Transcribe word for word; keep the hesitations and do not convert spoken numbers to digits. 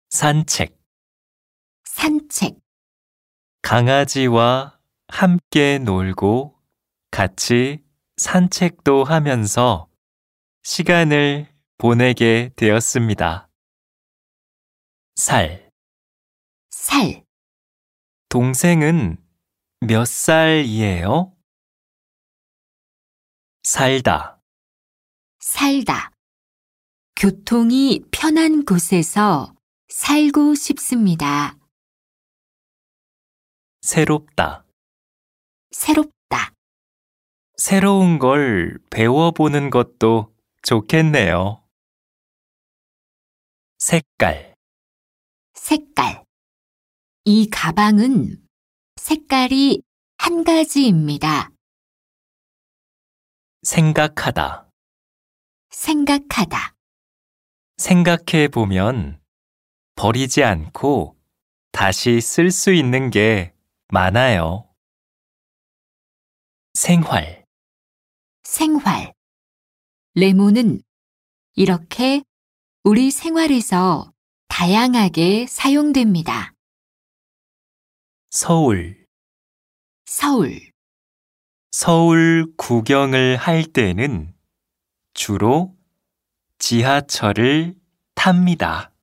산책, 산책, 강아지와 함께 놀고 같이 산책도 하면서 시간을 보내게 되었습니다. 살, 살, 동생은 몇 살이에요? 살다, 살다. 교통이 편한 곳에서 살고 싶습니다. 새롭다, 새롭다. 새로운 걸 배워보는 것도 좋겠네요. 색깔, 색깔. 이 가방은 색깔이 한 가지입니다. 생각하다, 생각하다. 생각해 보면 버리지 않고 다시 쓸 수 있는 게 많아요. 생활, 생활. 레몬은 이렇게 우리 생활에서 다양하게 사용됩니다. 서울, 서울, 서울 구경을 할 때는 주로 지하철을 탑니다.